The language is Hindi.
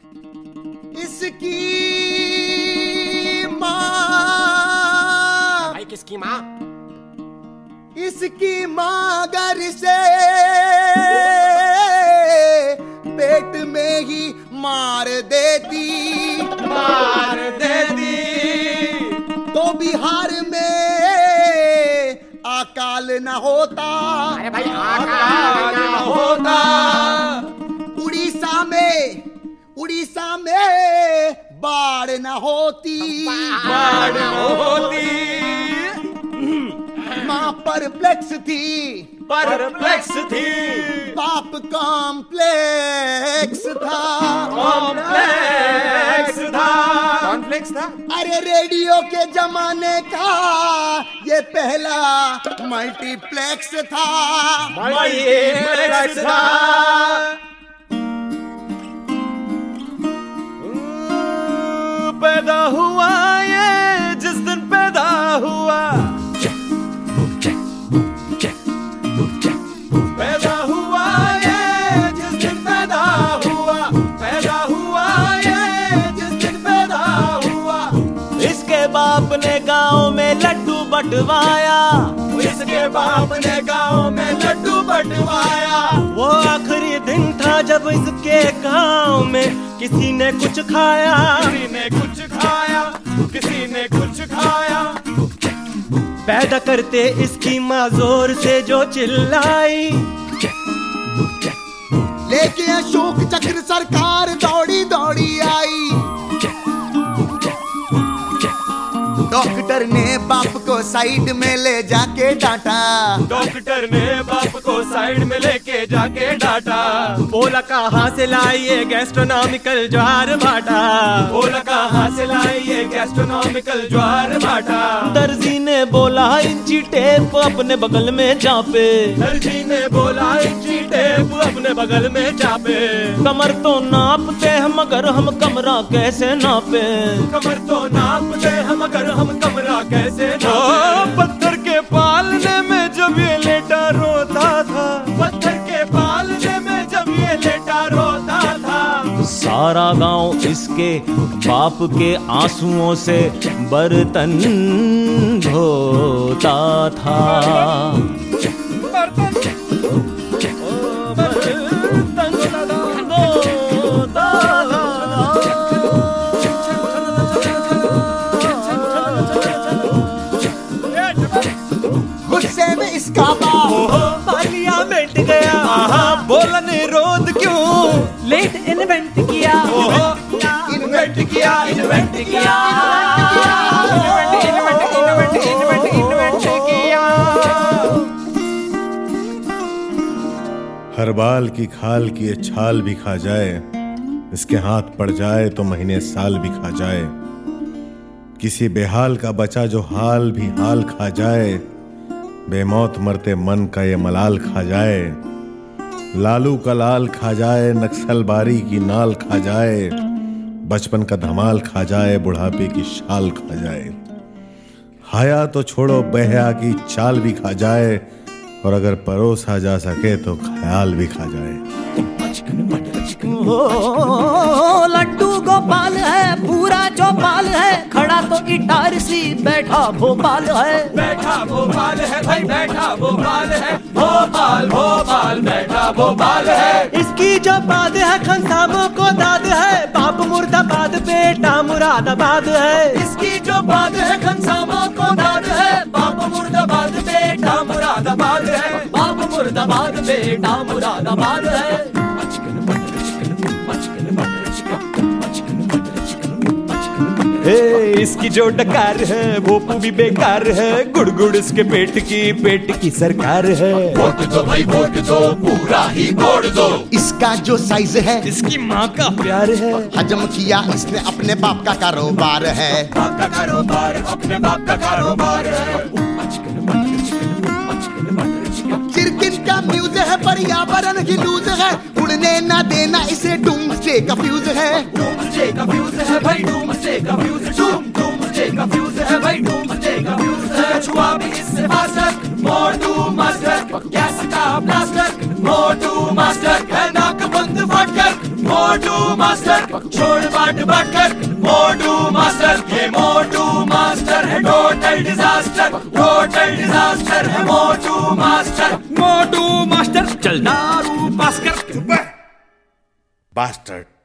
इसकी माँ, भाई किसकी माँ? इसकी माँ घर से पेट में ही मार देती तो बिहार में अकाल न होता। अरे भाई अकाल न होता। उड़ीसा में बाढ़ न होती। माँ परप्लेक्स थी। बाप कॉम्प्लेक्स था। अरे रेडियो के जमाने का ये पहला मल्टीप्लेक्स था। पैदा हुआ ये जिस दिन पैदा हुआ, पैदा हुआ ये जिस दिन पैदा हुआ, पैदा हुआ ये जिस दिन पैदा हुआ। इसके बाप ने गांव में लड्डू बंटवाया, इसके बाप ने गांव में लड्डू बंटवाया। वो आखिरी दिन था जब इसके गांव में किसी ने कुछ खाया, किसी ने कुछ खाया। पैदा करते इसकी माँ जोर से जो चिल्लाई, लेके अशोक चक्र सरकार दौड़ी दौड़ी आई। डॉक्टर ने बाप को साइड में ले जाके डांटा, डॉक्टर ने बाप को साइड में लेके जाके डांटा। बोला कहाँ से लाई ये गैस्ट्रोनॉमिकल ज्वार भाटा, बोला कहाँ से लाई ये गैस्ट्रोनॉमिकल ज्वार भाटा। दर्जी ने बोला इंची टेप अपने बगल में चापे, दर्जी ने बोला इंची टेप अपने बगल में चापे। कमर तो नापते हम मगर हम कमरा कैसे नापे, कमर तो नापते हम मगर हम कमरा कैसे नापे। पत्थर के पालने में जब ये लेटा रोता था, पत्थर के पालने में जब ये लेटा रोता था। सारा गांव इसके बाप के आंसुओं से बर्तन धोता था। गुस्से में इसका बाप पार्लियामेंट गया, बोला निरोध क्यों लेट इन्वेंट किया, इन्वेंट किया, इन्वेंट किया, इन्वेंट किया। हर बाल की खाल की ये छाल भी खा जाए, इसके हाथ पड़ जाए तो महीने साल भी खा जाए। किसी बेहाल का बचा जो हाल भी हाल खा जाए, बेमौत मरते मन का ये मलाल खा जाए। लालू का लाल खा जाए, नक्सलबारी की नाल खा जाए, बचपन का धमाल खा जाए, बुढ़ापे की शाल खा जाए। हाया तो छोड़ो बहया की चाल भी खा जाए, और अगर परोसा जा सके तो ख्याल भी खा जाए। लड्डू गोपाल है पूरा चौपाल है, खड़ा तो इटारसी बैठा भोपाल है, बैठा भोपाल है भाई बैठा भोपाल है, भोपाल भोपाल बैठा भोपाल है। इसकी जो बात है खनसामों को दाद है, बाप मुर्दाबाद बेटा मुरादाबाद है। इसकी जो बात है खनसामों को दाद है, बाप मुर्दाबाद बेटा मुरादाबाद है, बाप मुर्दाबाद बेटा मुरादाबाद है। इसकी जो डकार है भोपू भी बेकार है, गुड़ गुड़ इसके पेट की सरकार है। वोट दो भाई वोट दो, पूरा ही वोट दो। इसका जो साइज है इसकी माँ का प्यार है, हजम किया इसने अपने बाप का कारोबार है, बाप का कारोबार अपने बाप का कारोबार है। चिरकिन का म्यूज है पर्यावरण की लूज है, उड़ने ना देना इसे डूम्सडे का फ्यूज है, डूम्सडे का फ्यूज है भाई डूम्सडे का फ्यूज, डूम्सडे का फ्यूज है भाई डूम्सडे का फ्यूज है। कछुआ भी इससे faster, Motu master, gas का ब्लास्टर, मोर टू मास्टर, है नाक बंद फटकर, मोर मोटू मास्टर, छोड़ बाट बाट कर मोटू मास्टर, ये मोटू मास्टर है टोटल डिजास्टर, टोटल डिजास्टर है मोटू मास्टर। मोटू मास्टर चल दारू पास कर। बास्टर्ड।